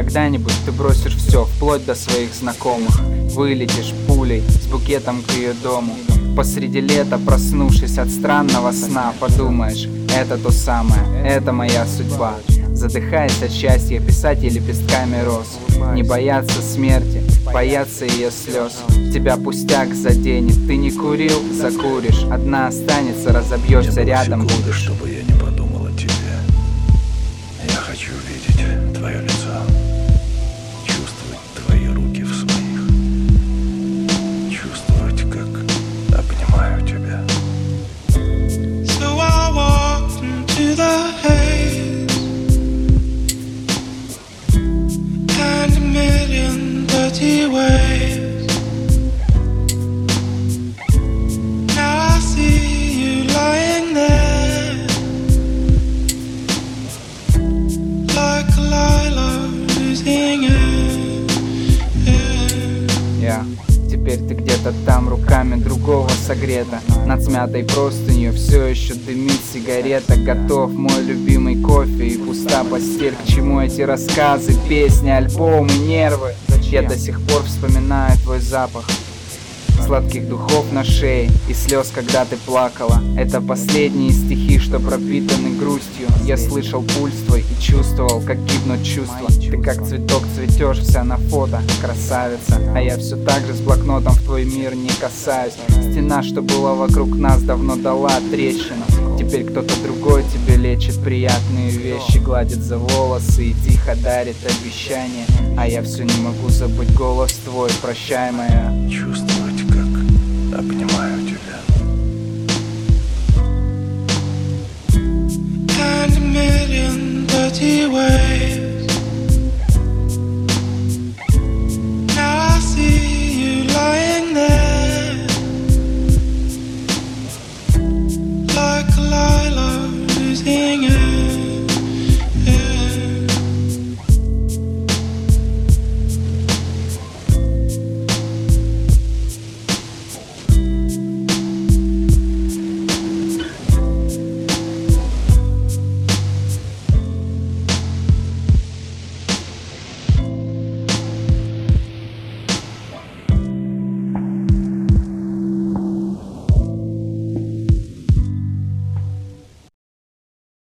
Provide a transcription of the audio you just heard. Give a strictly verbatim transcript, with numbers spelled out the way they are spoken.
когда-нибудь ты бросишь все, вплоть до своих знакомых. Вылетишь пулей с букетом к ее дому. Посреди лета, проснувшись от странного сна, подумаешь, это то самое, это моя судьба. Задыхаясь от счастья, писать ей лепестками роз. Не бояться смерти, бояться ее слез. Тебя пустяк заденет, ты не курил, закуришь. Одна останется, разобьешься, рядом будешь. Чтобы я не подумал о тебе. Я хочу видеть твое лицо, чувствовать твои руки в своих, чувствовать, как обнимаю тебя. So I walked into the haze and a million dirty waves. Now I see you lying there like a lilac losing it. Я Теперь ты где-то там, руками другого согрета. Над смятой простынью все еще дымит сигарета. Готов мой любимый кофе и пуста постель. К чему эти рассказы, песни, альбомы, нервы? Я до сих пор вспоминаю твой запах сладких духов на шее и слез, когда ты плакала. Это последние стихи, что пропитаны грустью. Я слышал пульс твой и чувствовал, как гибнут чувства. Ты как цветок цветешь, вся на фото, красавица. А я все так же с блокнотом в твой мир не касаюсь. Стена, что была вокруг нас, давно дала трещину. Теперь кто-то другой тебе лечит приятные вещи, гладит за волосы и тихо дарит обещания. А я все не могу забыть голос твой, прощай, моя. Чувствовать, как обнимаю тебя. And a million dirty waves.